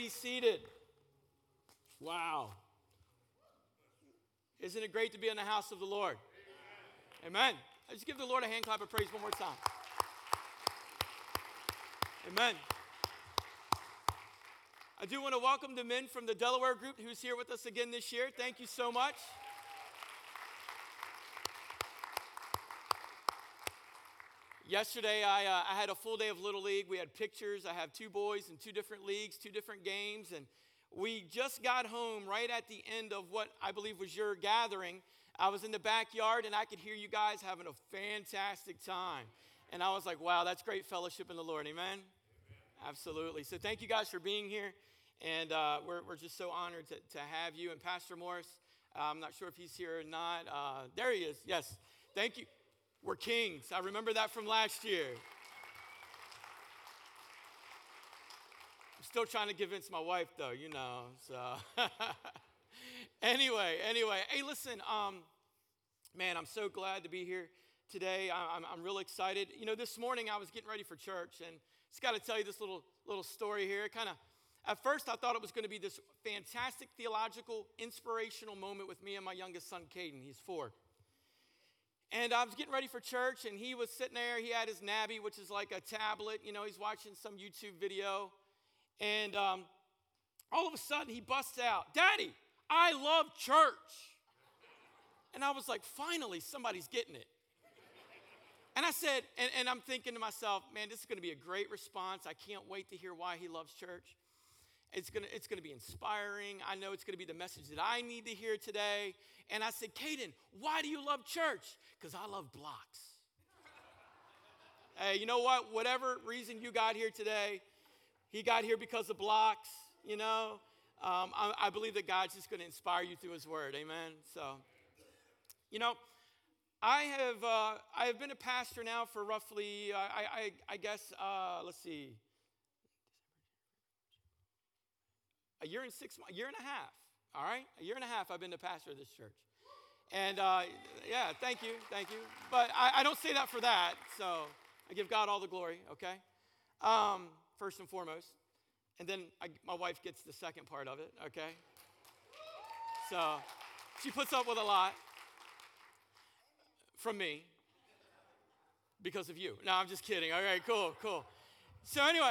be seated. Wow. Isn't it great to be in the house of the Lord? Amen. Let's give the Lord a hand clap of praise one more time. Amen. I do want to welcome the men from the Delaware group who's here with us again this year. Thank you so much. Yesterday, I had a full day of Little League. We had pictures. I have two boys in two different leagues, two different games. And we just got home right at the end of what I believe was your gathering. I was in the backyard, and I could hear you guys having a fantastic time. And I was like, wow, that's great fellowship in the Lord. Amen? Absolutely. So thank you guys for being here. And we're just so honored to have you. And Pastor Morris, I'm not sure if he's here or not. There he is. Yes. Thank you. We're kings. I remember that from last year. I'm still trying to convince my wife, though, you know. So anyway. Hey, listen, man, I'm so glad to be here today. I'm real excited. You know, this morning I was getting ready for church, and just got to tell you this little story here. At first I thought it was going to be this fantastic theological, inspirational moment with me and my youngest son, Caden. He's 4. And I was getting ready for church, and he was sitting there. He had his Nabi, which is like a tablet. You know, he's watching some YouTube video. And all of a sudden, he busts out, "Daddy, I love church." And I was like, finally, somebody's getting it. And I said, and I'm thinking to myself, man, this is going to be a great response. I can't wait to hear why he loves church. It's gonna be inspiring. I know it's going to be the message that I need to hear today. And I said, "Caden, why do you love church?" "Because I love blocks." Hey, you know what? Whatever reason you got here today, he got here because of blocks, you know. I believe that God's just going to inspire you through his word. Amen. So, you know, I have been a pastor now for roughly, I guess, let's see, a year and 6 months, a year and a half. All right? A year and a half I've been the pastor of this church. And, yeah, thank you. But I don't say that for that, so I give God all the glory, okay? First and foremost. And then my wife gets the second part of it, okay? So she puts up with a lot from me because of you. No, I'm just kidding. All right, cool. So anyway,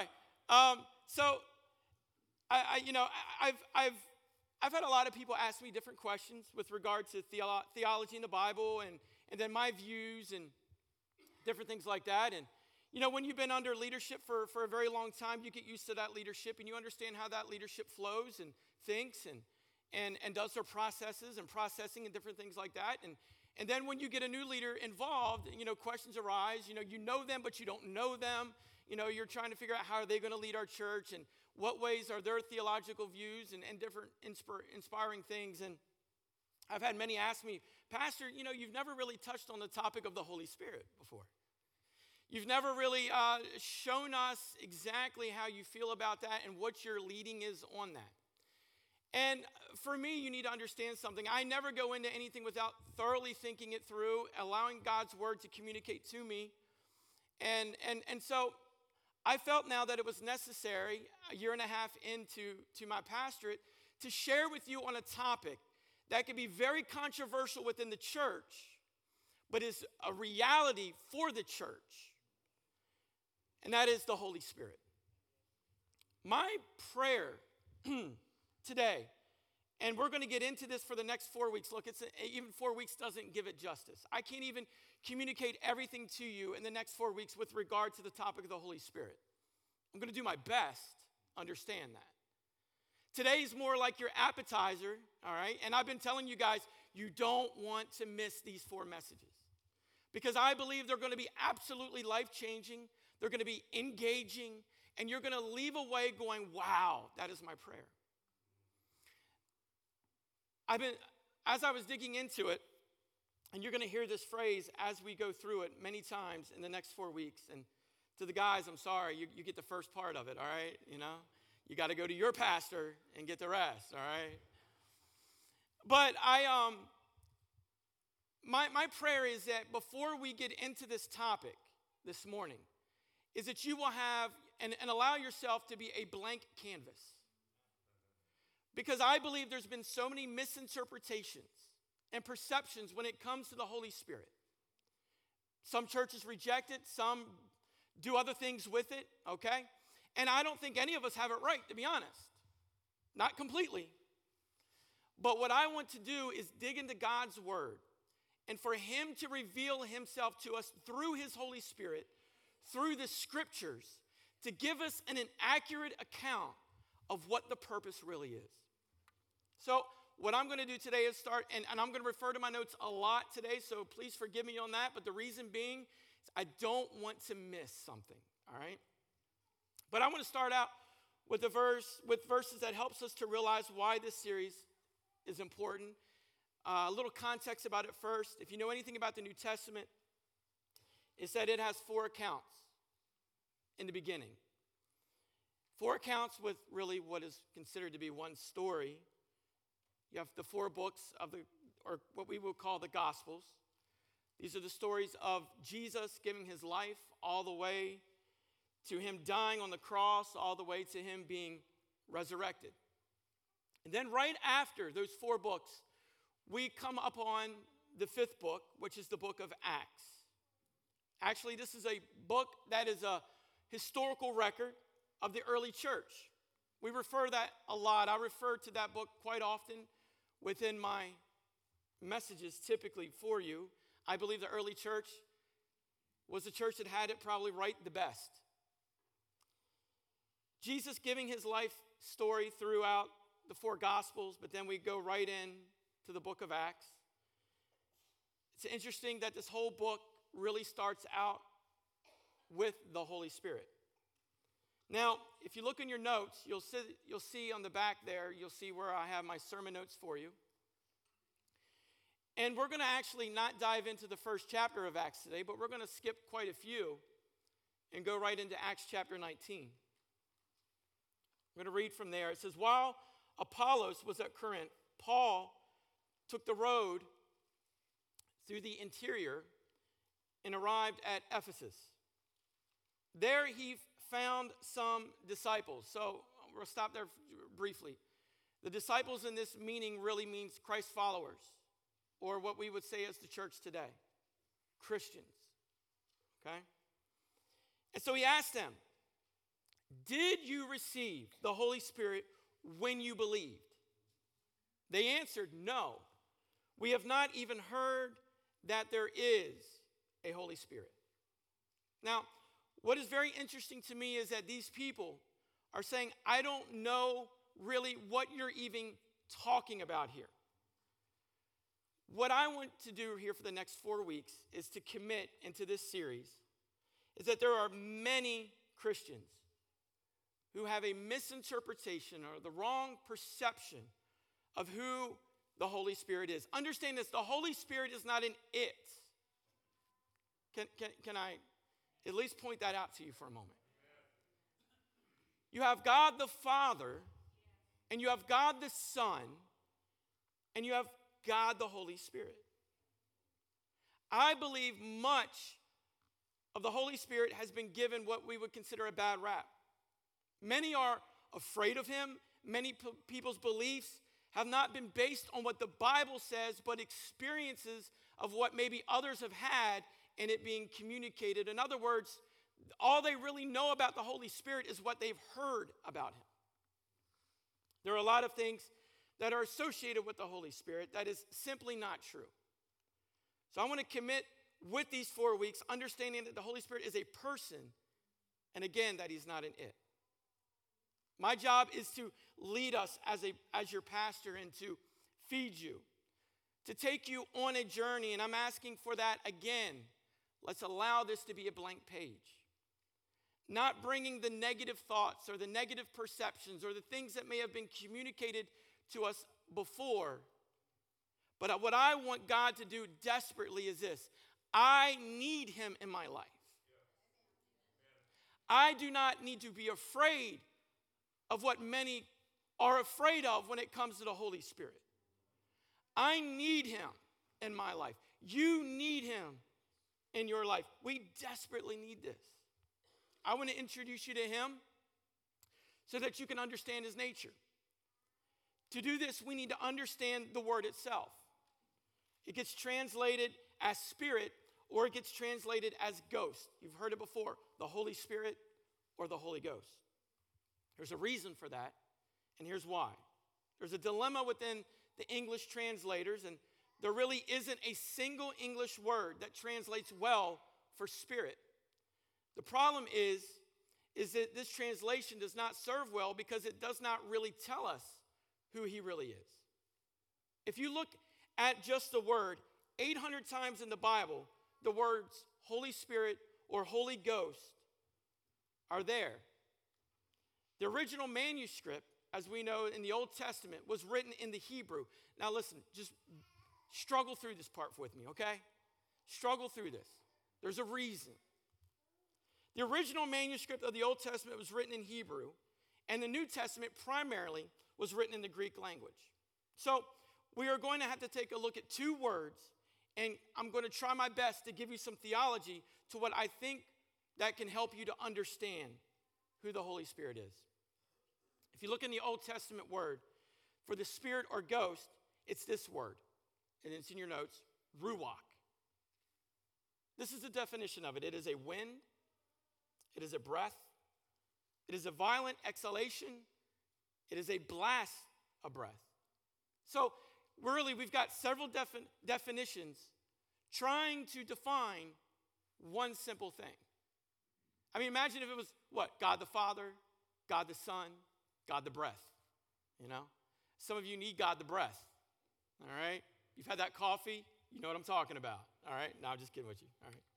I've had a lot of people ask me different questions with regard to theology in the Bible and then my views and different things like that. And, you know, when you've been under leadership for a very long time, you get used to that leadership and you understand how that leadership flows and thinks and does their processes and processing and different things like that. And then when you get a new leader involved, you know, questions arise. You know them, but you don't know them. You know, you're trying to figure out how are they going to lead our church and what ways are their theological views and different inspiring things. And I've had many ask me, "Pastor, you know, you've never really touched on the topic of the Holy Spirit before. You've never really shown us exactly how you feel about that and what your leading is on that." And for me, you need to understand something. I never go into anything without thoroughly thinking it through, allowing God's word to communicate to me. And so I felt now that it was necessary, a year and a half into my pastorate, to share with you on a topic that could be very controversial within the church, but is a reality for the church. And that is the Holy Spirit. My prayer today, and we're going to get into this for the next 4 weeks. Look, even 4 weeks doesn't give it justice. I can't even communicate everything to you in the next 4 weeks with regard to the topic of the Holy Spirit. I'm going to do my best, understand that. Today's more like your appetizer, all right? And I've been telling you guys, you don't want to miss these 4 messages because I believe they're going to be absolutely life-changing. They're going to be engaging, and you're going to leave away going, wow, that is my prayer. As I was digging into it, and you're going to hear this phrase as we go through it many times in the next 4 weeks. And to the guys, I'm sorry, you get the first part of it, all right? You know, you got to go to your pastor and get the rest, all right? But my prayer is that before we get into this topic this morning, is that you will have and allow yourself to be a blank canvas. Because I believe there's been so many misinterpretations and perceptions when it comes to the Holy Spirit. Some churches reject it, some do other things with it, okay? And I don't think any of us have it right, to be honest. Not completely. But what I want to do is dig into God's word and for him to reveal himself to us through his Holy Spirit, through the scriptures, to give us an accurate account of what the purpose really is. So what I'm going to do today is start, and I'm going to refer to my notes a lot today, so please forgive me on that. But the reason being is I don't want to miss something, all right? But I want to start out with verses that helps us to realize why this series is important. A little context about it first. If you know anything about the New Testament, it's that it has 4 accounts in the beginning. 4 accounts with really what is considered to be one story. You have the 4 books or what we would call the Gospels. These are the stories of Jesus giving his life all the way to him dying on the cross, all the way to him being resurrected. And then right after those 4 books, we come upon the 5th book, which is the book of Acts. Actually, this is a book that is a historical record of the early church. We refer that a lot. I refer to that book quite often within my messages typically for you. I believe the early church was the church that had it probably right the best. Jesus giving his life story throughout the 4 Gospels, but then we go right in to the book of Acts. It's interesting that this whole book really starts out with the Holy Spirit. Now, if you look in your notes, you'll see on the back there, you'll see where I have my sermon notes for you. And we're going to actually not dive into the first chapter of Acts today, but we're going to skip quite a few and go right into Acts chapter 19. I'm going to read from there. It says, while Apollos was at Corinth, Paul took the road through the interior and arrived at Ephesus. There he found some disciples. So we'll stop there briefly. The disciples in this meaning really means Christ followers, or what we would say as the church today, Christians. Okay? And so he asked them, did you receive the Holy Spirit when you believed? They answered, no. We have not even heard that there is a Holy Spirit. Now, what is very interesting to me is that these people are saying, I don't know really what you're even talking about here. What I want to do here for the next 4 weeks is to commit into this series is that there are many Christians who have a misinterpretation or the wrong perception of who the Holy Spirit is. Understand this, the Holy Spirit is not an it. Can I at least point that out to you for a moment? You have God the Father, and you have God the Son, and you have God the Holy Spirit. I believe much of the Holy Spirit has been given what we would consider a bad rap. Many are afraid of him. Many people's beliefs have not been based on what the Bible says, but experiences of what maybe others have had and it being communicated. In other words, all they really know about the Holy Spirit is what they've heard about him. There are a lot of things that are associated with the Holy Spirit that is simply not true. So I want to commit with these 4 weeks, understanding that the Holy Spirit is a person, and again, that he's not an it. My job is to lead us as your pastor and to feed you, to take you on a journey, and I'm asking for that again. Let's allow this to be a blank page. Not bringing the negative thoughts or the negative perceptions or the things that may have been communicated to us before. But what I want God to do desperately is this. I need him in my life. I do not need to be afraid of what many are afraid of when it comes to the Holy Spirit. I need him in my life. You need him in your life. We desperately need this. I want to introduce you to him so that you can understand his nature. To do this, we need to understand the word itself. It gets translated as spirit, or it gets translated as ghost. You've heard it before, the Holy Spirit or the Holy Ghost. There's a reason for that, and here's why. There's a dilemma within the English translators, and there really isn't a single English word that translates well for spirit. The problem is that this translation does not serve well because it does not really tell us who he really is. If you look at just the word, 800 times in the Bible, the words Holy Spirit or Holy Ghost are there. The original manuscript, as we know in the Old Testament, was written in the Hebrew. Now listen, just struggle through this part with me, okay? Struggle through this. There's a reason. The original manuscript of the Old Testament was written in Hebrew, and the New Testament primarily was written in the Greek language. So we are going to have to take a look at two words, and I'm going to try my best to give you some theology to what I think that can help you to understand who the Holy Spirit is. If you look in the Old Testament word for the Spirit or ghost, it's this word, and it's in your notes, ruach. This is the definition of it. It is a wind. It is a breath. It is a violent exhalation. It is a blast of breath. So really, we've got several definitions trying to define one simple thing. I mean, imagine if it was, what? God the Father, God the Son, God the breath, you know? Some of you need God the breath, all right? You've had that coffee, you know what I'm talking about, all right? No, I'm just kidding with you, all right?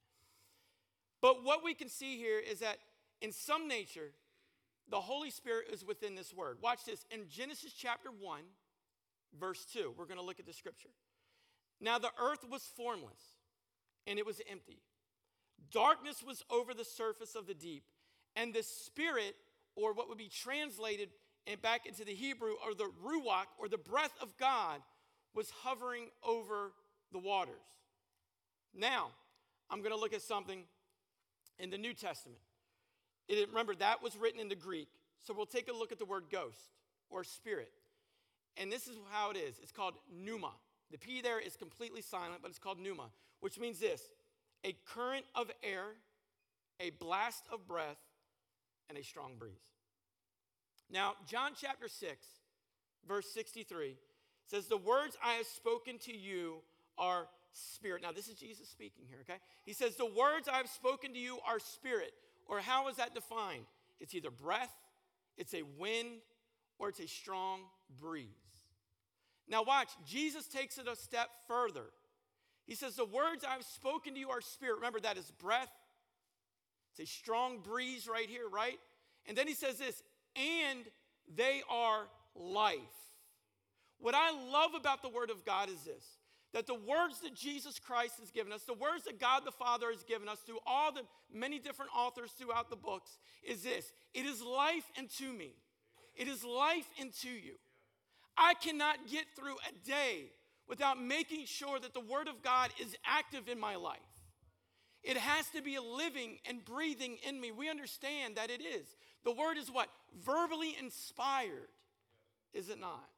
But what we can see here is that in some nature, the Holy Spirit is within this word. Watch this. In Genesis chapter 1, verse 2, we're going to look at the scripture. Now the earth was formless, and it was empty. Darkness was over the surface of the deep, and the Spirit, or what would be translated and back into the Hebrew, or the ruach, or the breath of God, was hovering over the waters. Now, I'm going to look at something in the New Testament. Remember, that was written in the Greek. So we'll take a look at the word ghost or spirit. And this is how it is. It's called pneuma. The P there is completely silent, but it's called pneuma, which means this: a current of air, a blast of breath, and a strong breeze. Now, John chapter 6, verse 63 says, the words I have spoken to you are spirit. Now, this is Jesus speaking here, okay? He says, the words I have spoken to you are spirit. Or how is that defined? It's either breath, it's a wind, or it's a strong breeze. Now watch, Jesus takes it a step further. He says, the words I've spoken to you are spirit. Remember, that is breath. It's a strong breeze right here, right? And then he says this, and they are life. What I love about the word of God is this, that the words that Jesus Christ has given us, the words that God the Father has given us through all the many different authors throughout the books, is this: it is life into me. It is life into you. I cannot get through a day without making sure that the Word of God is active in my life. It has to be living and breathing in me. We understand that it is. The Word is what? Verbally inspired, is it not?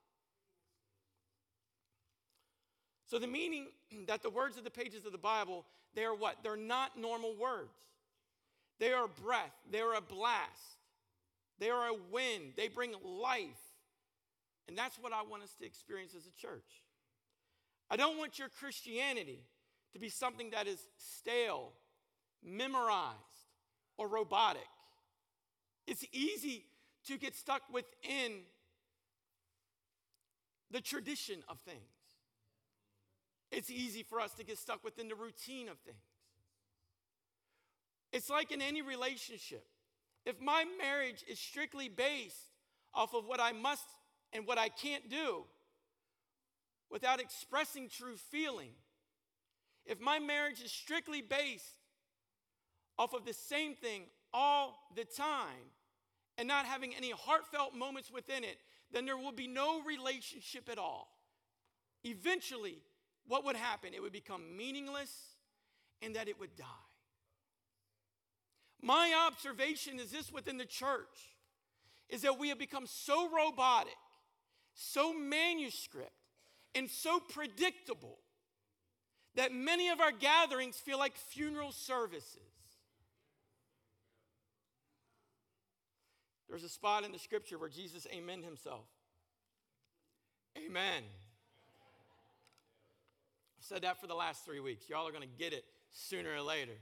So the meaning that the words of the pages of the Bible, they are what? They're not normal words. They are breath. They are a blast. They are a wind. They bring life. And that's what I want us to experience as a church. I don't want your Christianity to be something that is stale, memorized, or robotic. It's easy to get stuck within the tradition of things. It's easy for us to get stuck within the routine of things. It's like in any relationship. If my marriage is strictly based off of what I must and what I can't do without expressing true feeling, if my marriage is strictly based off of the same thing all the time and not having any heartfelt moments within it, then there will be no relationship at all. Eventually, what would happen? It would become meaningless and that it would die. My observation is this within the church, is that we have become so robotic, so manuscript, and so predictable that many of our gatherings feel like funeral services. There's a spot in the scripture where Jesus amened himself. Amen. I've said that for the last 3 weeks. Y'all are going to get it sooner or later.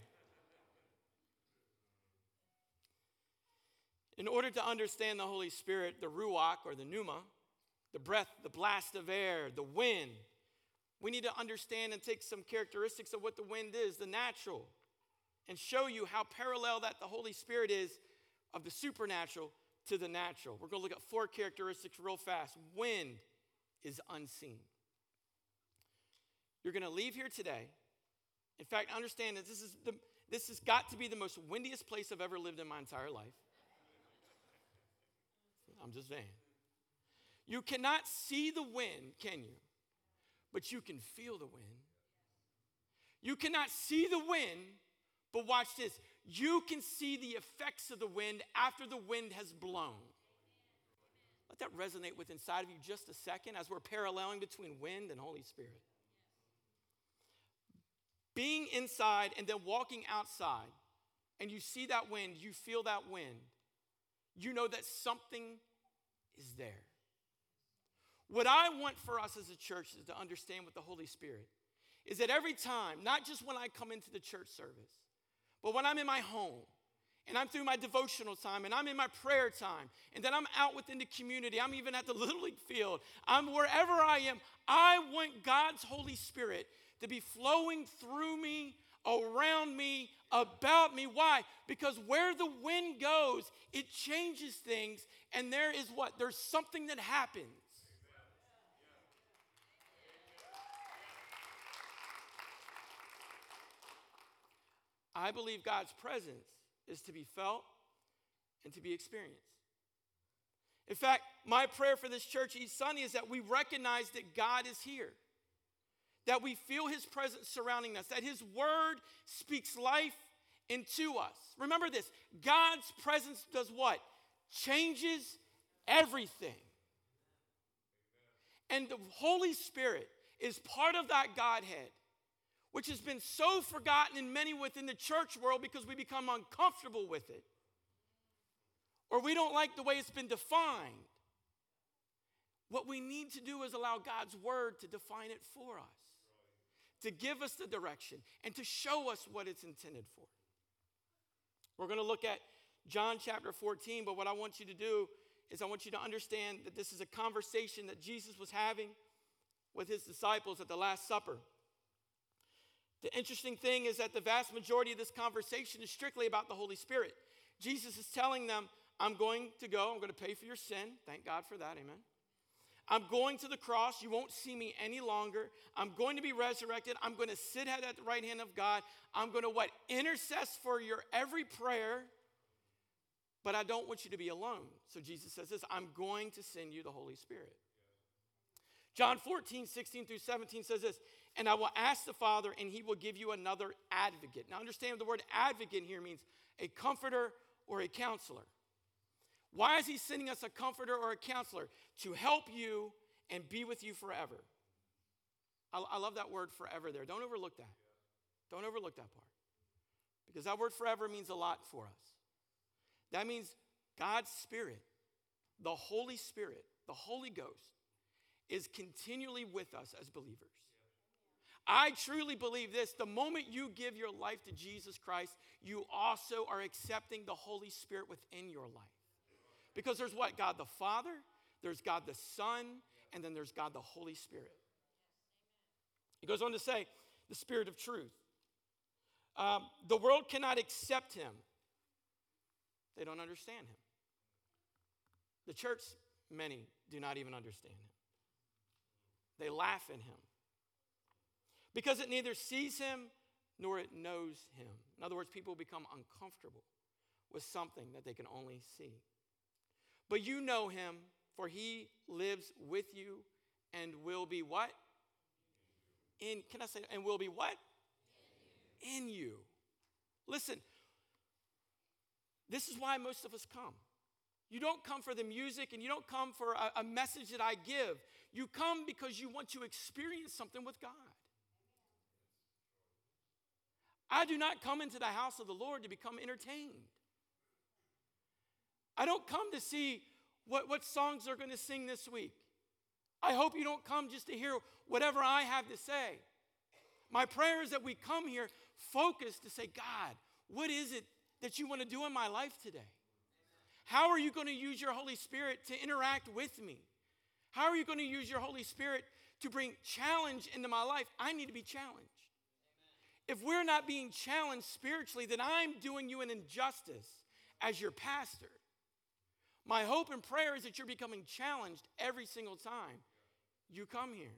In order to understand the Holy Spirit, the ruach or the pneuma, the breath, the blast of air, the wind, we need to understand and take some characteristics of what the wind is, the natural, and show you how parallel that the Holy Spirit is of the supernatural to the natural. We're going to look at 4 characteristics real fast. Wind is unseen. You're going to leave here today. In fact, understand that this has got to be the most windiest place I've ever lived in my entire life. I'm just saying. You cannot see the wind, can you? But you can feel the wind. You cannot see the wind, but watch this. You can see the effects of the wind after the wind has blown. Let that resonate with inside of you just a second as we're paralleling between wind and Holy Spirit. Being inside and then walking outside, and you see that wind, you feel that wind, you know that something is there. What I want for us as a church is to understand with the Holy Spirit is that every time, not just when I come into the church service, but when I'm in my home, and I'm through my devotional time, and I'm in my prayer time, and then I'm out within the community, I'm even at the Little League field, I'm wherever I am, I want God's Holy Spirit to be flowing through me, around me, about me. Why? Because where the wind goes, it changes things, and there is what? There's something that happens. I believe God's presence is to be felt and to be experienced. In fact, my prayer for this church each Sunday is that we recognize that God is here, that we feel his presence surrounding us, that his word speaks life into us. Remember this, God's presence does what? Changes everything. And the Holy Spirit is part of that Godhead, which has been so forgotten in many within the church world because we become uncomfortable with it, or we don't like the way it's been defined. What we need to do is allow God's word to define it for us, to give us the direction, and to show us what it's intended for. We're going to look at John chapter 14, but what I want you to do is I want you to understand that this is a conversation that Jesus was having with his disciples at the Last Supper. The interesting thing is that the vast majority of this conversation is strictly about the Holy Spirit. Jesus is telling them, I'm going to go. I'm going to pay for your sin. Thank God for that. Amen. I'm going to the cross. You won't see me any longer. I'm going to be resurrected. I'm going to sit at the right hand of God. I'm going to what? Intercess for your every prayer. But I don't want you to be alone. So Jesus says this, I'm going to send you the Holy Spirit. John 14, 16 through 17 says this, and I will ask the Father, and he will give you another advocate. Now understand the word advocate here means a comforter or a counselor. Why is he sending us a comforter or a counselor? To help you and be with you forever. I love that word forever there. Don't overlook that. Don't overlook that part. Because that word forever means a lot for us. That means God's Spirit, the Holy Spirit, the Holy Ghost, is continually with us as believers. I truly believe this. The moment you give your life to Jesus Christ, you also are accepting the Holy Spirit within your life. Because there's what? God the Father, there's God the Son, and then there's God the Holy Spirit. He goes on to say, the Spirit of truth. The world cannot accept him. They don't understand him. The church, many do not even understand him. They laugh at him because it neither sees him nor it knows him. In other words, people become uncomfortable with something that they can only see. But you know him, for he lives with you and will be what? And will be what? In you. Listen, this is why most of us come. You don't come for the music, and you don't come for a message that I give. You come because you want to experience something with God. I do not come into the house of the Lord to become entertained. I don't come to see what songs they're going to sing this week. I hope you don't come just to hear whatever I have to say. My prayer is that we come here focused to say, God, what is it that you want to do in my life today? How are you going to use your Holy Spirit to interact with me? How are you going to use your Holy Spirit to bring challenge into my life? I need to be challenged. If we're not being challenged spiritually, then I'm doing you an injustice as your pastor. My hope and prayer is that you're becoming challenged every single time you come here.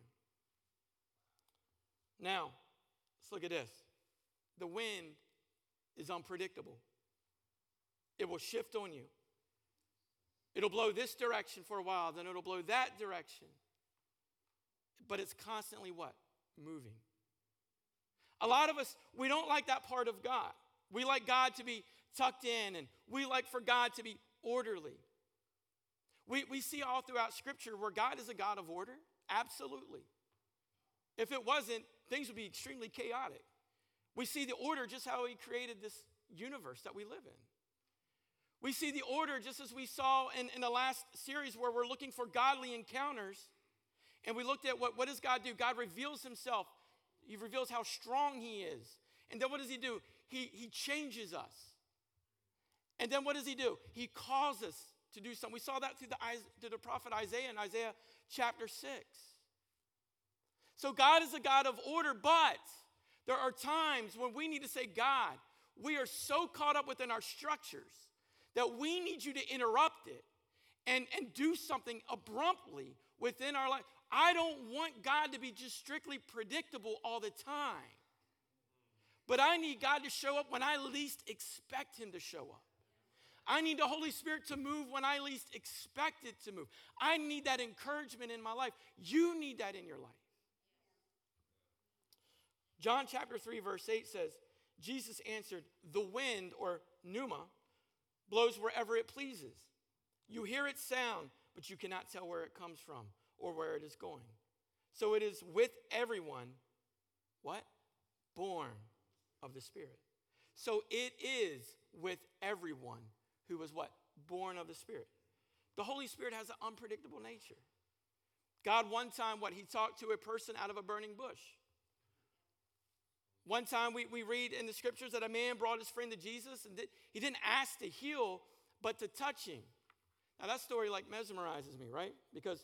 Now, let's look at this. The wind is unpredictable. It will shift on you. It'll blow this direction for a while, then it'll blow that direction. But it's constantly what? Moving. A lot of us, we don't like that part of God. We like God to be tucked in, and we like for God to be orderly. We see all throughout Scripture where God is a God of order. Absolutely. If it wasn't, things would be extremely chaotic. We see the order just how He created this universe that we live in. We see the order just as we saw in the last series where we're looking for godly encounters. And we looked at what does God do? God reveals Himself. He reveals how strong He is. And then what does He do? He changes us. And then what does He do? He calls us to do something. We saw that through the prophet Isaiah in Isaiah chapter 6. So God is a God of order, but there are times when we need to say, God, we are so caught up within our structures that we need you to interrupt it and do something abruptly within our life. I don't want God to be just strictly predictable all the time. But I need God to show up when I least expect Him to show up. I need the Holy Spirit to move when I least expect it to move. I need that encouragement in my life. You need that in your life. John chapter 3 verse 8 says, Jesus answered, the wind, or pneuma, blows wherever it pleases. You hear its sound, but you cannot tell where it comes from or where it is going. So it is with everyone, what? Born of the Spirit. So it is with everyone who was what? Born of the Spirit. The Holy Spirit has an unpredictable nature. God one time, He talked to a person out of a burning bush. One time we read in the scriptures that a man brought his friend to Jesus, and he didn't ask to heal, but to touch him. Now that story mesmerizes me, right? Because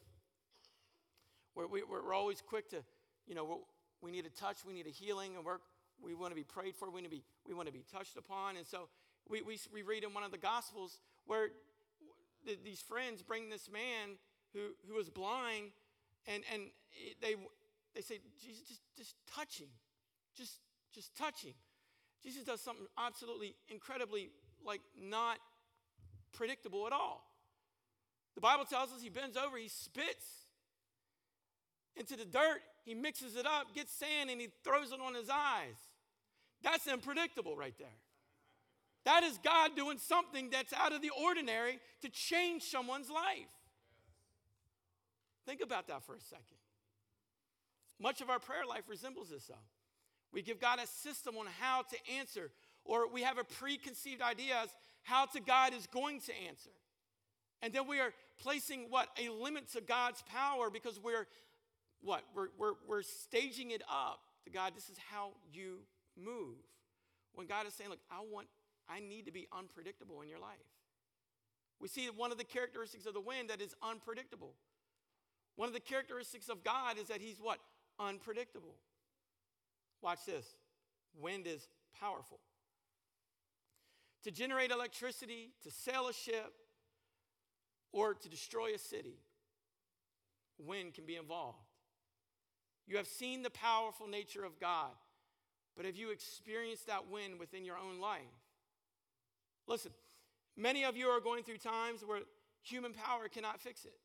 we're always quick to, we need a touch, we need a healing, and we want to be prayed for, we want to be touched upon. And so we read in one of the Gospels where these friends bring this man who was blind, and they say, Jesus, just touch him. Just touch him. Jesus does something absolutely incredibly not predictable at all. The Bible tells us He bends over, He spits into the dirt, He mixes it up, gets sand, and He throws it on his eyes. That's unpredictable right there. That is God doing something that's out of the ordinary to change someone's life. Think about that for a second. Much of our prayer life resembles this, though. We give God a system on how to answer, or we have a preconceived idea as how God is going to answer. And then we are placing a limit to God's power because we're staging it up to God. This is how you move. When God is saying, look, I need to be unpredictable in your life. We see one of the characteristics of the wind that is unpredictable. One of the characteristics of God is that He's what? Unpredictable. Watch this. Wind is powerful. To generate electricity, to sail a ship, or to destroy a city, wind can be involved. You have seen the powerful nature of God, but have you experienced that wind within your own life? Listen, many of you are going through times where human power cannot fix it.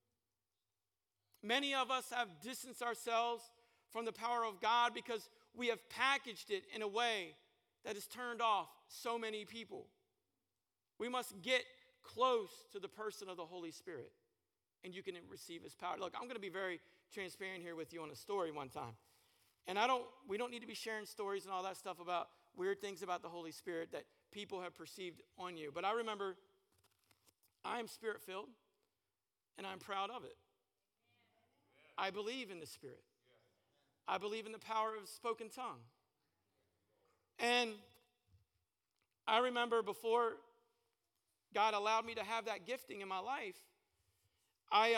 Many of us have distanced ourselves from the power of God because we have packaged it in a way that has turned off so many people. We must get close to the person of the Holy Spirit, and you can receive his power. Look, I'm going to be very transparent here with you on a story one time. And we don't need to be sharing stories and all that stuff about weird things about the Holy Spirit that people have perceived on you. But I remember I am Spirit-filled, and I'm proud of it. I believe in the Spirit. I believe in the power of spoken tongue. And I remember before God allowed me to have that gifting in my life, I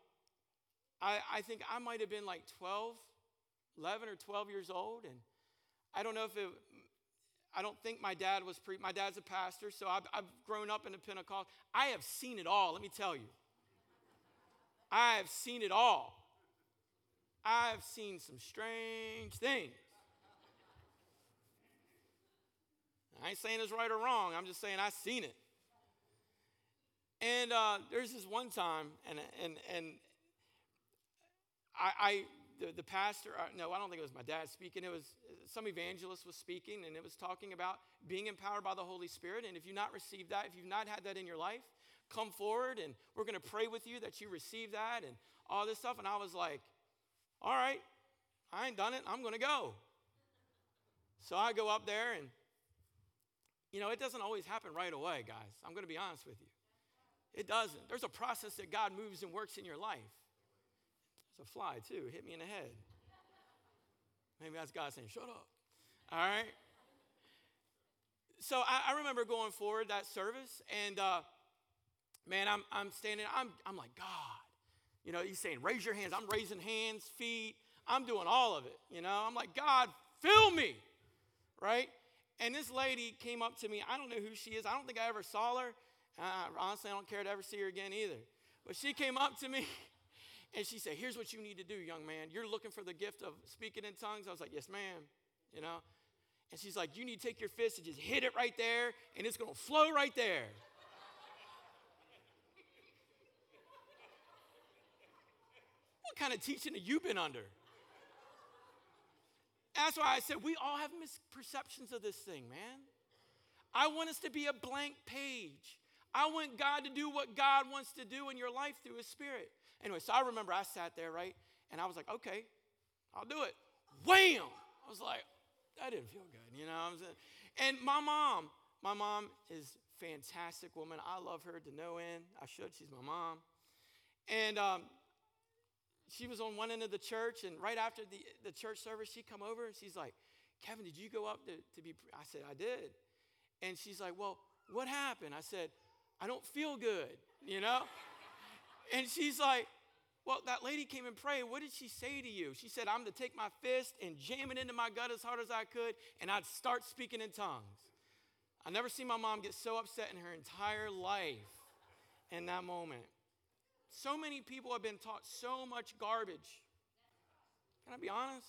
think I might have been like 11 or 12 years old, and I don't know if I don't think my dad was my dad's a pastor, so I've grown up in a Pentecost. I have seen it all, let me tell you. I have seen it all. I've seen some strange things. I ain't saying it's right or wrong. I'm just saying I've seen it. And there's this one time, and the pastor, no, I don't think it was my dad speaking. It was some evangelist was speaking, and it was talking about being empowered by the Holy Spirit. And if you've not received that, if you've not had that in your life, come forward, and we're going to pray with you that you receive that and all this stuff. And I was like, all right, I ain't done it. I'm going to go. So I go up there, and, it doesn't always happen right away, guys. I'm going to be honest with you. It doesn't. There's a process that God moves and works in your life. There's a fly, too. Hit me in the head. Maybe that's God saying, shut up. All right? So I remember going forward that service, and, man, I'm standing. I'm like, God. He's saying, raise your hands. I'm raising hands, feet. I'm doing all of it. I'm like, God, fill me. Right? And this lady came up to me. I don't know who she is. I don't think I ever saw her. Honestly, I don't care to ever see her again either. But she came up to me, and she said, here's what you need to do, young man. You're looking for the gift of speaking in tongues? I was like, yes, ma'am. And she's like, you need to take your fist and just hit it right there, and it's going to flow right there. What kind of teaching have you been under? That's why I said we all have misperceptions of this thing, man. I want us to be a blank page. I want God to do what God wants to do in your life through his Spirit. Anyway, so I remember I sat there, right? And I was like, okay, I'll do it. Wham! I was like, that didn't feel good, And my mom is a fantastic woman. I love her to no end. I should. She's my mom. And she was on one end of the church, and right after the church service, she come over, and she's like, Kevin, did you go up to be? I said, I did. And she's like, well, what happened? I said, I don't feel good, And she's like, well, that lady came and prayed. What did she say to you? She said, I'm to take my fist and jam it into my gut as hard as I could, and I'd start speaking in tongues. I never seen my mom get so upset in her entire life in that moment. So many people have been taught so much garbage. Can I be honest?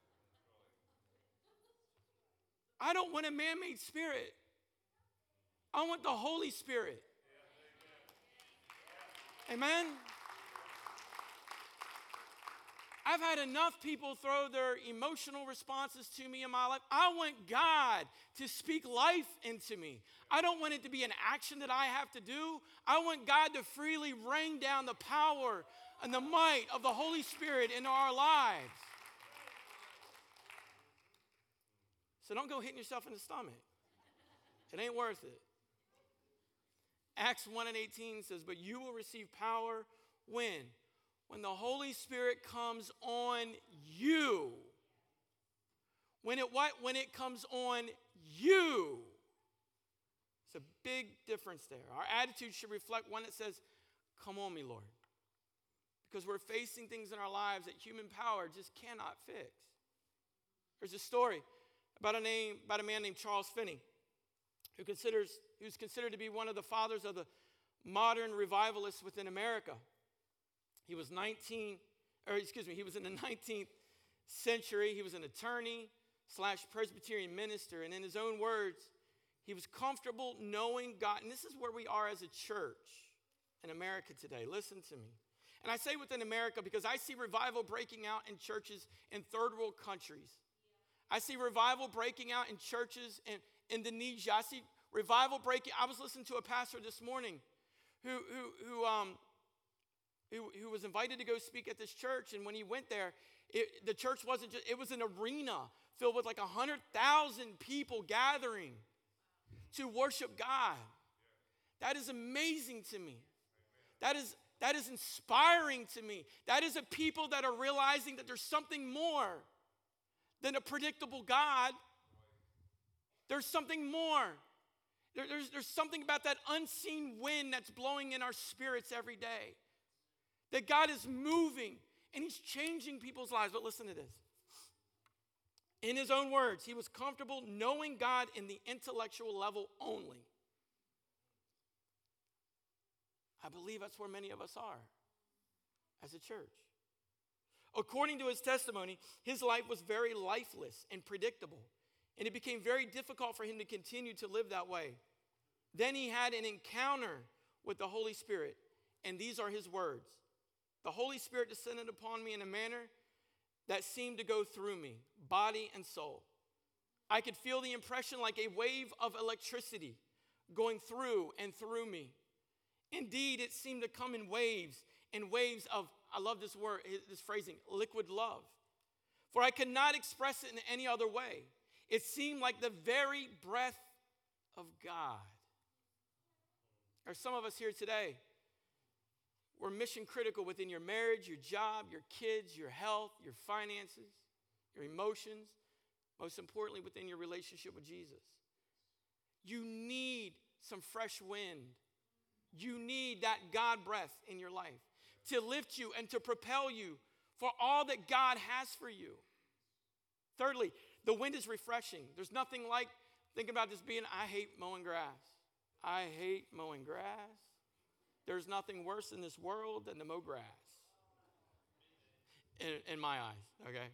I don't want a man-made spirit. I want the Holy Spirit. Amen? I've had enough people throw their emotional responses to me in my life. I want God to speak life into me. I don't want it to be an action that I have to do. I want God to freely rain down the power and the might of the Holy Spirit into our lives. So don't go hitting yourself in the stomach. It ain't worth it. Acts 1:18 says, but you will receive power when? When the Holy Spirit comes on you. When it comes on you. It's a big difference there. Our attitude should reflect one that says, come on me, Lord. Because we're facing things in our lives that human power just cannot fix. There's a story about a man named Charles Finney, who's considered to be one of the fathers of the modern revivalists within America. He was in the 19th century. He was an attorney / Presbyterian minister. And in his own words, he was comfortable knowing God. And this is where we are as a church in America today. Listen to me. And I say within America because I see revival breaking out in churches in third world countries. I see revival breaking out in churches in Indonesia. I see revival breaking. I was listening to a pastor this morning who was invited to go speak at this church, and when he went there, the church wasn't just, it was an arena filled with like 100,000 people gathering to worship God. That is amazing to me. That is inspiring to me. That is a people that are realizing that there's something more than a predictable God. There's something more. There's something about that unseen wind that's blowing in our spirits every day. That God is moving and he's changing people's lives. But listen to this. In his own words, he was comfortable knowing God in the intellectual level only. I believe that's where many of us are as a church. According to his testimony, his life was very lifeless and predictable, and it became very difficult for him to continue to live that way. Then he had an encounter with the Holy Spirit, and these are his words. The Holy Spirit descended upon me in a manner that seemed to go through me, body and soul. I could feel the impression like a wave of electricity going through and through me. Indeed, it seemed to come in waves of, I love this word, this phrasing, liquid love. For I could not express it in any other way. It seemed like the very breath of God. There are some of us here today, we're mission critical within your marriage, your job, your kids, your health, your finances, your emotions, most importantly within your relationship with Jesus. You need some fresh wind. You need that God breath in your life to lift you and to propel you for all that God has for you. Thirdly, the wind is refreshing. There's nothing like, think about this being, I hate mowing grass. I hate mowing grass. There's nothing worse in this world than to mow grass. In my eyes, okay?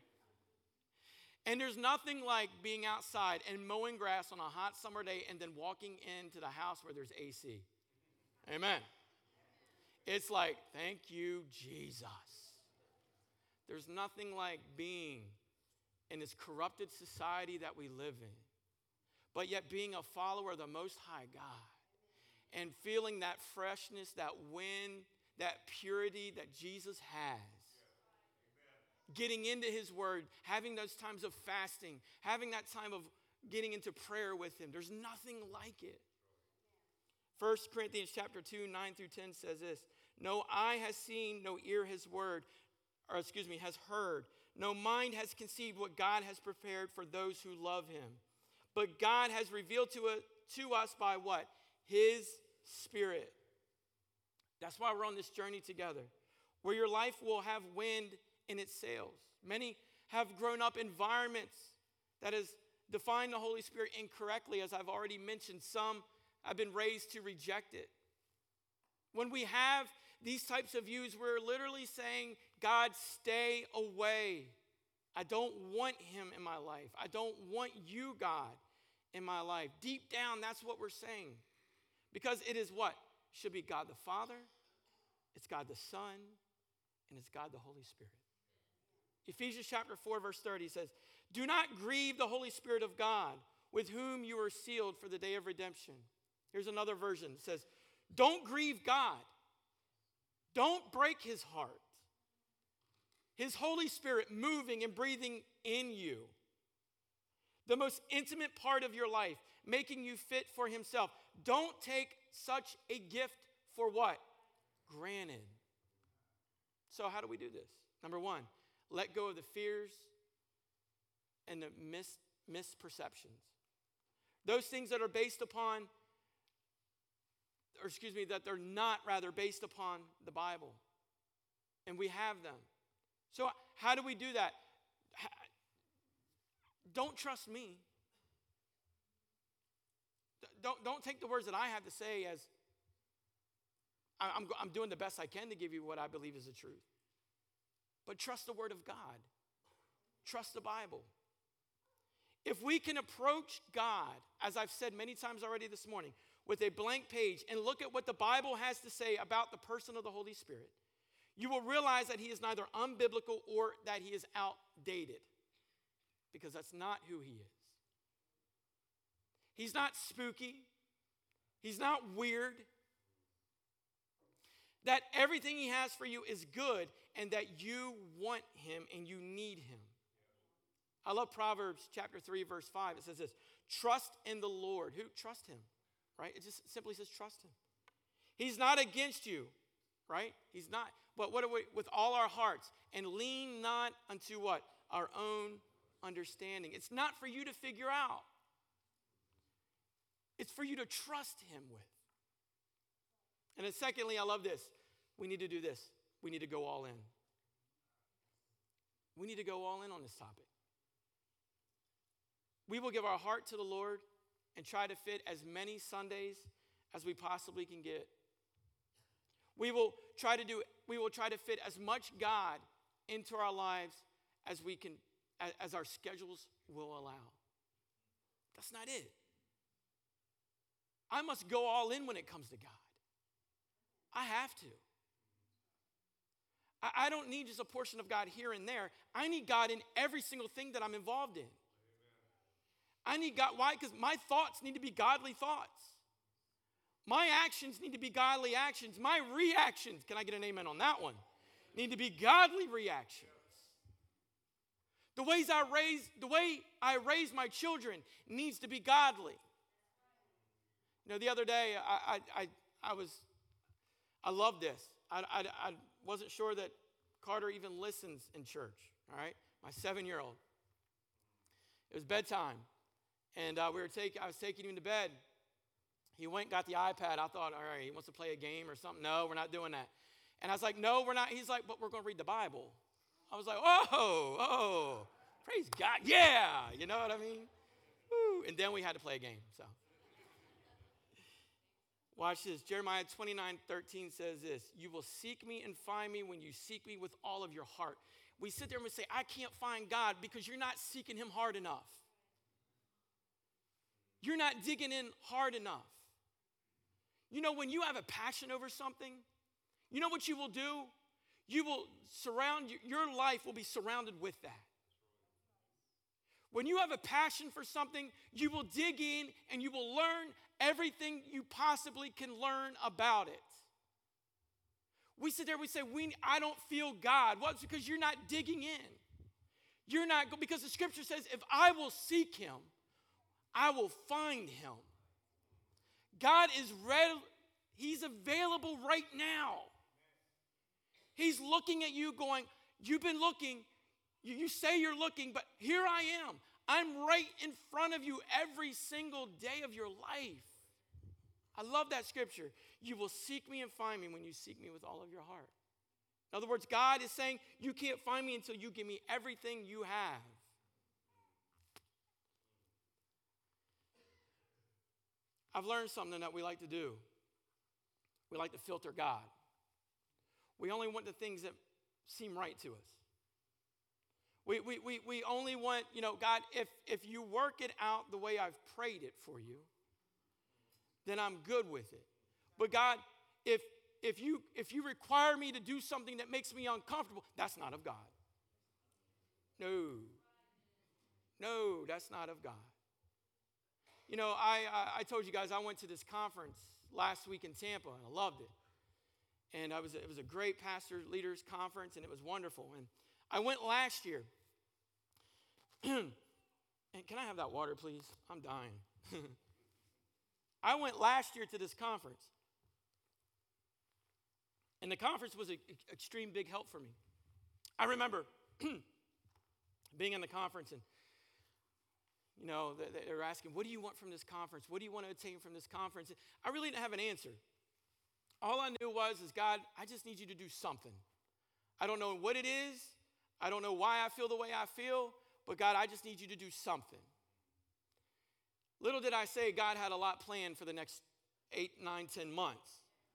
And there's nothing like being outside and mowing grass on a hot summer day and then walking into the house where there's AC. Amen. It's like, thank you, Jesus. There's nothing like being in this corrupted society that we live in, but yet being a follower of the Most High God and feeling that freshness, that wind, that purity that Jesus has. Getting into his word, having those times of fasting, having that time of getting into prayer with him. There's nothing like it. 1 Corinthians chapter 2, 9 through 10 says this. No eye has seen, no ear has heard. No mind has conceived what God has prepared for those who love him. But God has revealed to us by what? His Spirit. That's why we're on this journey together, where your life will have wind in its sails. Many have grown up in environments that has defined the Holy Spirit incorrectly, as I've already mentioned. Some have been raised to reject it. When we have these types of views, we're literally saying, God, stay away. I don't want him in my life. I don't want you, God, in my life. Deep down, that's what we're saying. Because it is what? It should be God the Father, it's God the Son, and it's God the Holy Spirit. Ephesians chapter 4, verse 30 says, do not grieve the Holy Spirit of God, with whom you are sealed for the day of redemption. Here's another version. It says, don't grieve God. Don't break his heart. His Holy Spirit moving and breathing in you. The most intimate part of your life, making you fit for himself. Don't take such a gift for what? Granted. So how do we do this? Number one, let go of the fears and the misperceptions. Those things that are based upon, that they're not rather based upon the Bible. And we have them. So how do we do that? Don't trust me. Don't take the words that I have to say as I'm doing the best I can to give you what I believe is the truth. But trust the Word of God. Trust the Bible. If we can approach God, as I've said many times already this morning, with a blank page and look at what the Bible has to say about the person of the Holy Spirit, you will realize that he is neither unbiblical or that he is outdated. Because that's not who he is. He's not spooky. He's not weird. that everything he has for you is good, and that you want him and you need him. I love Proverbs chapter 3, verse 5. It says this, trust in the Lord. Who? Trust him, right? It just simply says trust him. He's not against you, right? He's not. But what are we? With all our hearts, and lean not unto what? Our own understanding. It's not for you to figure out. It's for you to trust him with. And then secondly, I love this. We need to do this. We need to go all in. We need to go all in on this topic. We will give our heart to the Lord and try to fit as many Sundays as we possibly can get. We will try to fit as much God into our lives as we can, as our schedules will allow. That's not it. I must go all in when it comes to God. I have to. I don't need just a portion of God here and there. I need God in every single thing that I'm involved in. I need God. Why? Because my thoughts need to be godly thoughts. My actions need to be godly actions. My reactions, can I get an amen on that one? Need to be godly reactions. The way I raise my children needs to be godly. You know, the other day I love this. I wasn't sure that Carter even listens in church. All right, my 7-year-old. It was bedtime, and I was taking him to bed. He went and got the iPad. I thought, all right, he wants to play a game or something. No, we're not doing that. And I was like, no, we're not. He's like, but we're going to read the Bible. I was like, oh, praise God. Yeah, you know what I mean? Woo. And then we had to play a game. So watch this. Jeremiah 29:13 says this, you will seek me and find me when you seek me with all of your heart. We sit there and we say, I can't find God because you're not seeking him hard enough. You're not digging in hard enough. You know, when you have a passion over something, you know what you will do? You will your life will be surrounded with that. When you have a passion for something, you will dig in and you will learn everything you possibly can learn about it. We sit there, we say, I don't feel God. Well, it's because you're not digging in. You're not, because the scripture says, if I will seek him, I will find him. God is ready. He's available right now. He's looking at you going, you've been looking. You say you're looking, but here I am. I'm right in front of you every single day of your life. I love that scripture. You will seek me and find me when you seek me with all of your heart. In other words, God is saying, you can't find me until you give me everything you have. I've learned something that we like to do. We like to filter God. We only want the things that seem right to us. We only want, God, if you work it out the way I've prayed it for you, then I'm good with it. But God, if you require me to do something that makes me uncomfortable, that's not of God. No, that's not of God. You know, I told you guys I went to this conference last week in Tampa, and I loved it. And it was a great pastor leaders conference, and it was wonderful. And I went last year. And can I have that water, please? I'm dying. I went last year to this conference. And the conference was an extreme big help for me. I remember being in the conference, and they were asking, what do you want from this conference? What do you want to attain from this conference? I really didn't have an answer. All I knew was, God, I just need you to do something. I don't know what it is. I don't know why I feel the way I feel. But God, I just need you to do something. Little did I say God had a lot planned for the next 8, 9, 10 months.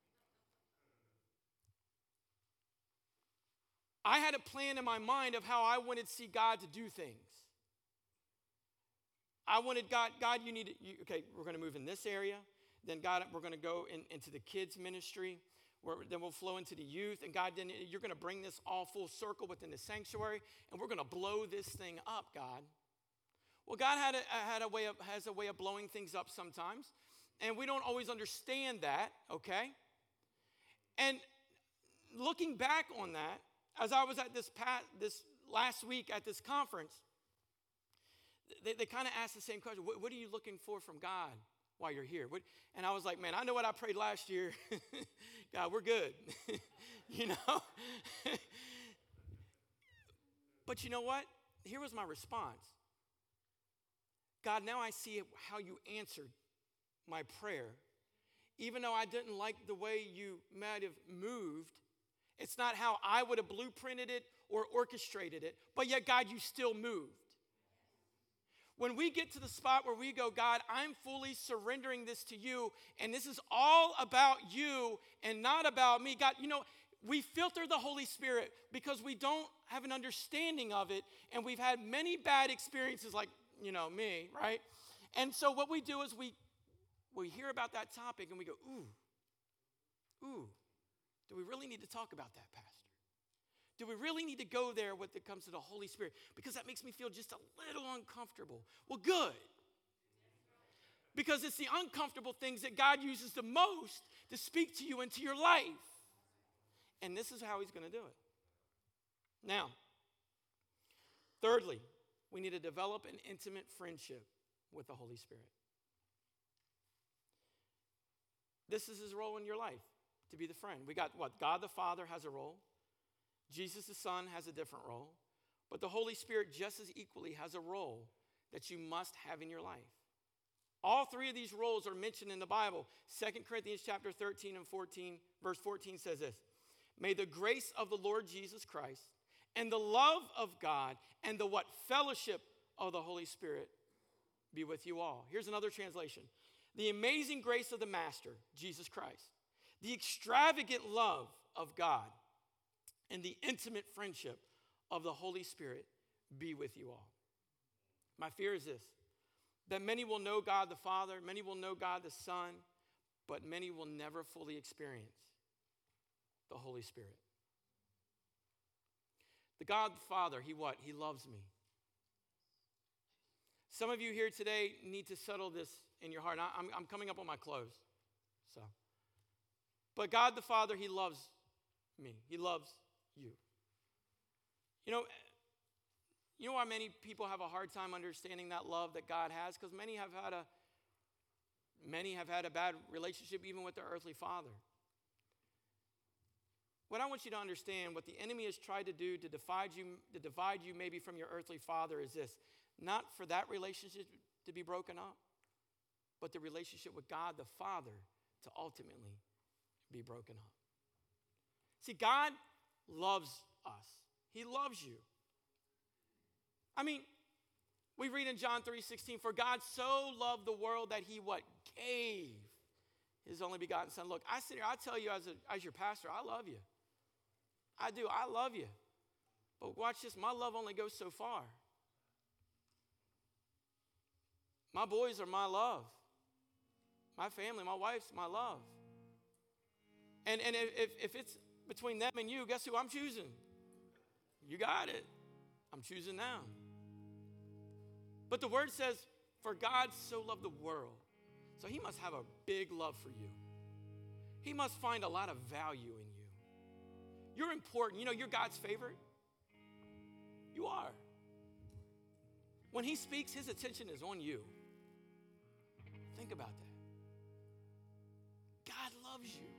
I had a plan in my mind of how I wanted to see God to do things. I wanted God, okay, we're going to move in this area. Then God, we're going to go into the kids ministry. Then we'll flow into the youth. And God, then you're going to bring this all full circle within the sanctuary. And we're going to blow this thing up, God. Well, God has a way of blowing things up sometimes. And we don't always understand that, okay? And looking back on that, as I was at this last week at this conference, they kind of asked the same question. What are you looking for from God while you're here? And I was like, man, I know what I prayed last year. God, we're good. You know? But you know what? Here was my response. God, now I see how you answered my prayer. Even though I didn't like the way you might have moved, it's not how I would have blueprinted it or orchestrated it, but yet, God, you still moved. When we get to the spot where we go, God, I'm fully surrendering this to you, and this is all about you and not about me. God, you know, we filter the Holy Spirit because we don't have an understanding of it, and we've had many bad experiences like, you know, me, right? And so what we do is we hear about that topic and we go, ooh, do we really need to talk about that, Pastor? Do we really need to go there when it comes to the Holy Spirit? Because that makes me feel just a little uncomfortable. Well, good. Because it's the uncomfortable things that God uses the most to speak to you into your life. And this is how he's going to do it. Now, thirdly, we need to develop an intimate friendship with the Holy Spirit. This is his role in your life, to be the friend. We got what? God the Father has a role. Jesus the Son has a different role. But the Holy Spirit just as equally has a role that you must have in your life. All three of these roles are mentioned in the Bible. 2 Corinthians chapter 13 and 14, verse 14 says this. May the grace of the Lord Jesus Christ and the love of God and the what? Fellowship of the Holy Spirit be with you all. Here's another translation. The amazing grace of the Master, Jesus Christ, the extravagant love of God, and the intimate friendship of the Holy Spirit be with you all. My fear is this, that many will know God the Father, many will know God the Son, but many will never fully experience the Holy Spirit. The God the Father, he what? He loves me. Some of you here today need to settle this in your heart. I'm coming up on my close. But God the Father, he loves me. He loves you. You know why many people have a hard time understanding that love that God has? Because many have had a bad relationship even with their earthly father. What I want you to understand, what the enemy has tried to do to divide you maybe from your earthly father is this. Not for that relationship to be broken up, but the relationship with God the Father to ultimately be broken up. See, God loves us. He loves you. I mean, we read in John 3:16, for God so loved the world that he what? Gave his only begotten son. Look, I sit here, I tell you as your pastor, I love you. I do, I love you. But watch this, my love only goes so far. My boys are my love. My family, my wife's my love. And if it's between them and you, guess who I'm choosing? You got it. I'm choosing them. But the word says, for God so loved the world. So he must have a big love for you. He must find a lot of value in you. You're important. You know, you're God's favorite. You are. When he speaks, his attention is on you. Think about that. God loves you.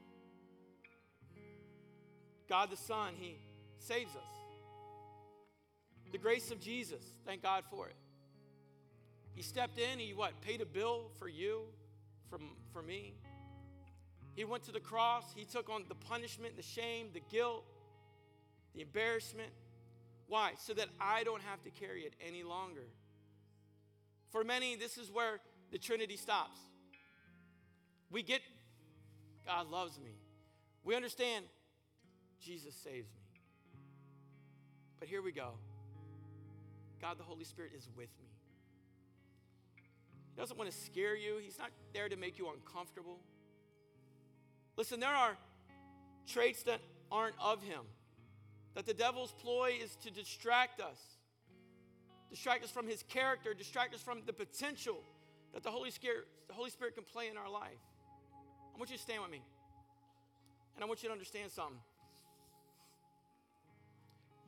God the Son, he saves us. The grace of Jesus, thank God for it. He stepped in, he what? Paid a bill for you, for me. He went to the cross, he took on the punishment, the shame, the guilt, the embarrassment. Why? So that I don't have to carry it any longer. For many, this is where the Trinity stops. We get, God loves me. We understand, Jesus saves me. But here we go. God, the Holy Spirit is with me. He doesn't want to scare you. He's not there to make you uncomfortable. Listen, there are traits that aren't of him. That the devil's ploy is to distract us from his character, distract us from the potential that the Holy Spirit can play in our life. I want you to stand with me. And I want you to understand something.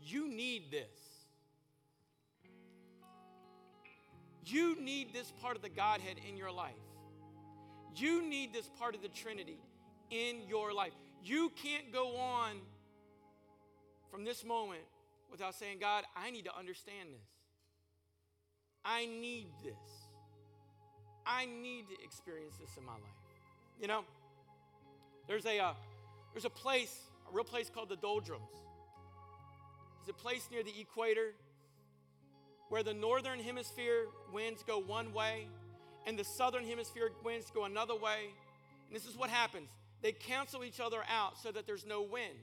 You need this. You need this part of the Godhead in your life. You need this part of the Trinity in your life. You can't go on from this moment without saying, God, I need to understand this. I need this. I need to experience this in my life. You know, there's a place, a real place called the Doldrums. It's a place near the equator where the northern hemisphere winds go one way and the southern hemisphere winds go another way. And this is what happens. They cancel each other out so that there's no wind.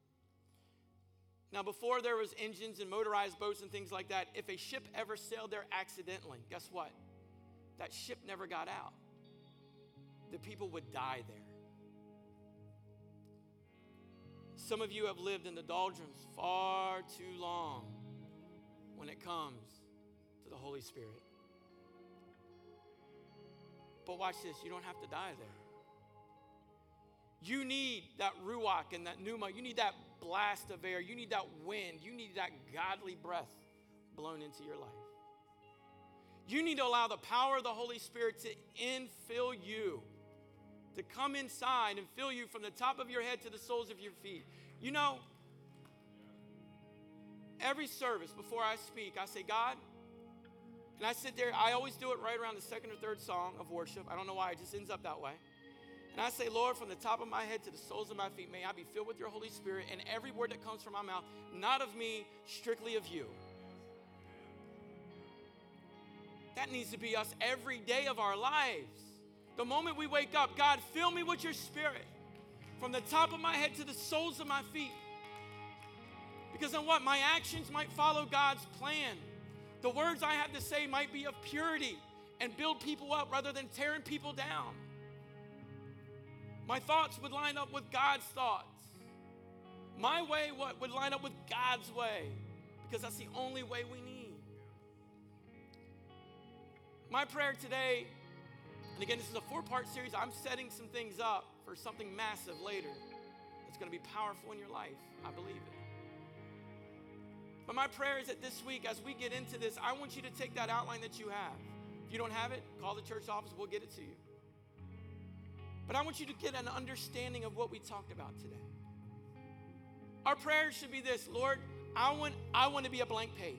Now, before there was engines and motorized boats and things like that, if a ship ever sailed there accidentally, guess what? That ship never got out. The people would die there. Some of you have lived in the doldrums far too long when it comes to the Holy Spirit. But watch this, you don't have to die there. You need that ruach and that pneuma. You need that blast of air. You need that wind. You need that godly breath blown into your life. You need to allow the power of the Holy Spirit to infill you, to come inside and fill you from the top of your head to the soles of your feet. You know, every service before I speak, I say, God, and I sit there. I always do it right around the second or third song of worship. I don't know why. It just ends up that way. And I say, Lord, from the top of my head to the soles of my feet, may I be filled with your Holy Spirit, and every word that comes from my mouth, not of me, strictly of you. That needs to be us every day of our lives. The moment we wake up, God, fill me with your Spirit from the top of my head to the soles of my feet. Because then what? My actions might follow God's plan. The words I have to say might be of purity and build people up rather than tearing people down. My thoughts would line up with God's thoughts. My way would line up with God's way, because that's the only way we need. My prayer today, and again, this is a 4-part series. I'm setting some things up for something massive later that's going to be powerful in your life. I believe it. But my prayer is that this week, as we get into this, I want you to take that outline that you have. If you don't have it, call the church office. We'll get it to you. But I want you to get an understanding of what we talked about today. Our prayer should be this: Lord, I want to be a blank page.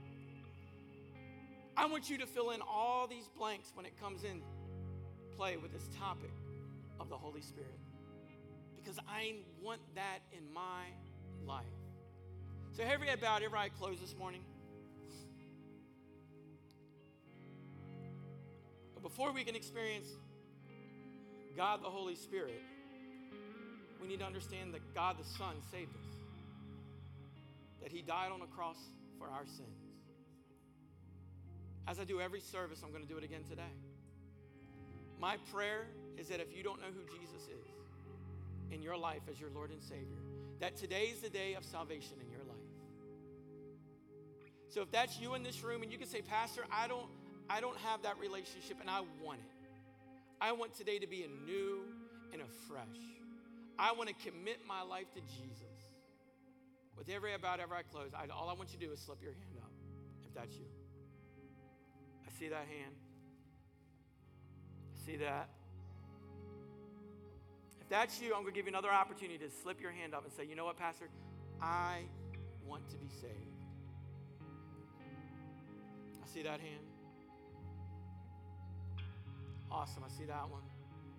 I want you to fill in all these blanks when it comes in play with this topic of the Holy Spirit, because I want that in my life. So every head bowed, every eye closed this morning. But before we can experience God the Holy Spirit, we need to understand that God the Son saved us, that he died on a cross for our sins. As I do every service, I'm going to do it again today. My prayer is that if you don't know who Jesus is in your life as your Lord and Savior, that today is the day of salvation in your life. So if that's you in this room and you can say, Pastor, I don't have that relationship and I want it. I want today to be anew and afresh. I want to commit my life to Jesus. With every eye bowed, every eye closed, all I want you to do is slip your hand up, if that's you. I see that hand. I see that. If that's you, I'm going to give you another opportunity to slip your hand up and say, you know what, Pastor? I want to be saved. I see that hand. Awesome. I see that one.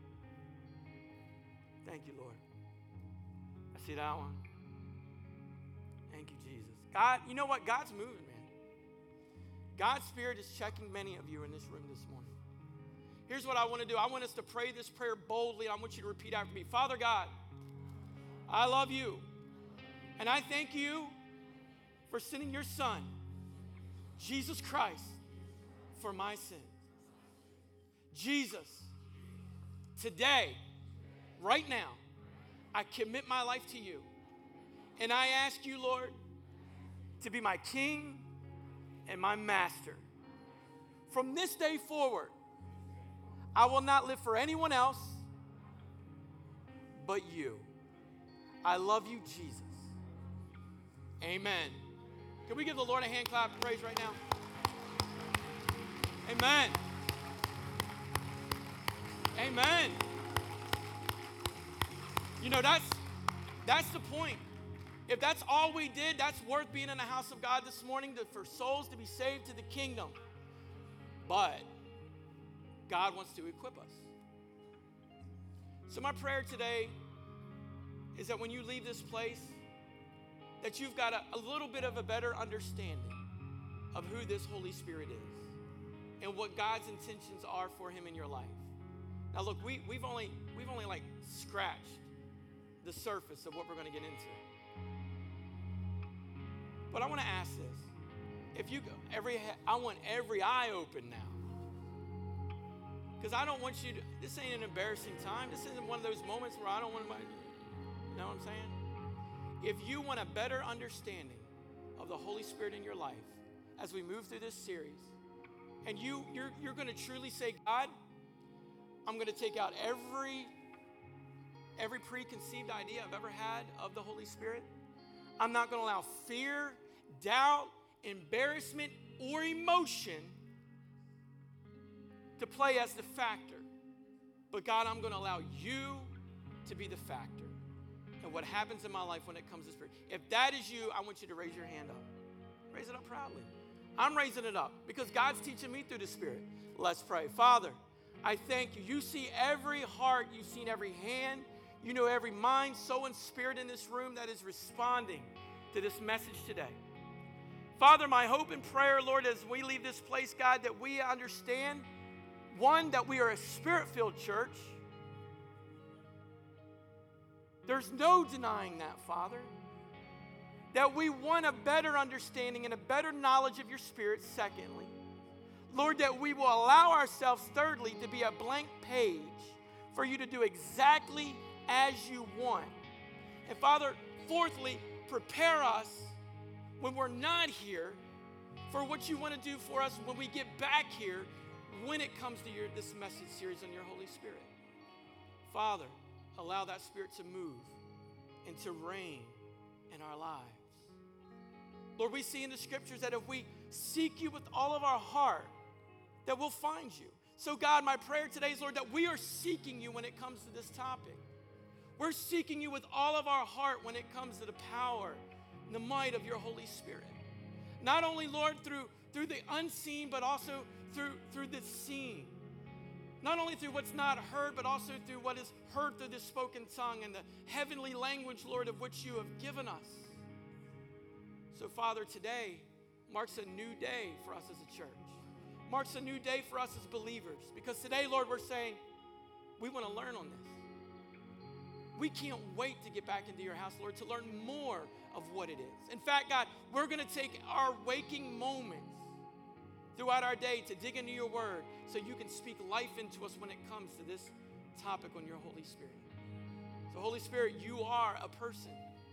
Thank you, Lord. I see that one. Thank you, Jesus. God, you know what? God's moving, man. God's Spirit is checking many of you in this room this morning. Here's what I want to do. I want us to pray this prayer boldly, and I want you to repeat after me. Father God, I love you, and I thank you for sending your Son, Jesus Christ, for my sins. Jesus, today, right now, I commit my life to you. And I ask you, Lord, to be my King and my Master. From this day forward, I will not live for anyone else but you. I love you, Jesus. Amen. Can we give the Lord a hand clap of praise right now? Amen. Amen. You know, that's the point. If that's all we did, that's worth being in the house of God this morning, for souls to be saved to the kingdom. But God wants to equip us. So my prayer today is that when you leave this place, that you've got a little bit of a better understanding of who this Holy Spirit is and what God's intentions are for him in your life. Now look, we've only like scratched the surface of what we're going to get into. But I want to ask this. If you go, I want every eye open now. Because I don't want you to, this ain't an embarrassing time. This isn't one of those moments where I don't want to, you know what I'm saying? If you want a better understanding of the Holy Spirit in your life as we move through this series, and you're going to truly say, God, I'm going to take out every preconceived idea I've ever had of the Holy Spirit. I'm not going to allow fear, doubt, embarrassment, or emotion to play as the factor. But God, I'm going to allow you to be the factor in what happens in my life when it comes to Spirit. If that is you, I want you to raise your hand up. Raise it up proudly. I'm raising it up because God's teaching me through the Spirit. Let's pray. Father, I thank you. You see every heart. You've seen every hand. You know every mind, soul, and spirit in this room that is responding to this message today. Father, my hope and prayer, Lord, as we leave this place, God, that we understand, one, that we are a Spirit-filled church. There's no denying that, Father. That we want a better understanding and a better knowledge of your Spirit, secondly. Lord, that we will allow ourselves, thirdly, to be a blank page for you to do exactly as you want. And Father, fourthly, prepare us when we're not here for what you want to do for us when we get back here when it comes to this message series on your Holy Spirit. Father, allow that Spirit to move and to reign in our lives. Lord, we see in the scriptures that if we seek you with all of our heart, that we'll find you. So God, my prayer today is, Lord, that we are seeking you when it comes to this topic. We're seeking you with all of our heart when it comes to the power and the might of your Holy Spirit. Not only, Lord, through the unseen, but also through the seen. Not only through what's not heard, but also through what is heard through the spoken tongue and the heavenly language, Lord, of which you have given us. So, Father, today marks a new day for us as a church. Marks a new day for us as believers. Because today, Lord, we're saying we want to learn on this. We can't wait to get back into your house, Lord, to learn more of what it is. In fact, God, we're going to take our waking moments throughout our day to dig into your word so you can speak life into us when it comes to this topic on your Holy Spirit. So, Holy Spirit, you are a person.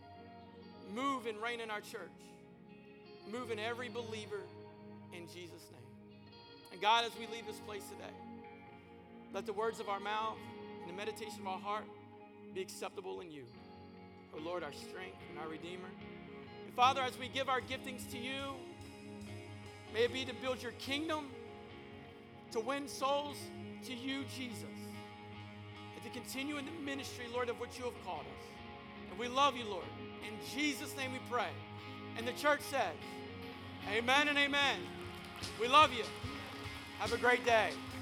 Move and reign in our church. Move in every believer in Jesus' name. And God, as we leave this place today, let the words of our mouth and the meditation of our heart be acceptable in you. Oh Lord, our strength and our Redeemer. And Father, as we give our giftings to you, may it be to build your kingdom, to win souls to you, Jesus, and to continue in the ministry, Lord, of what you have called us. And we love you, Lord. In Jesus' name we pray. And the church says, amen and amen. We love you. Have a great day.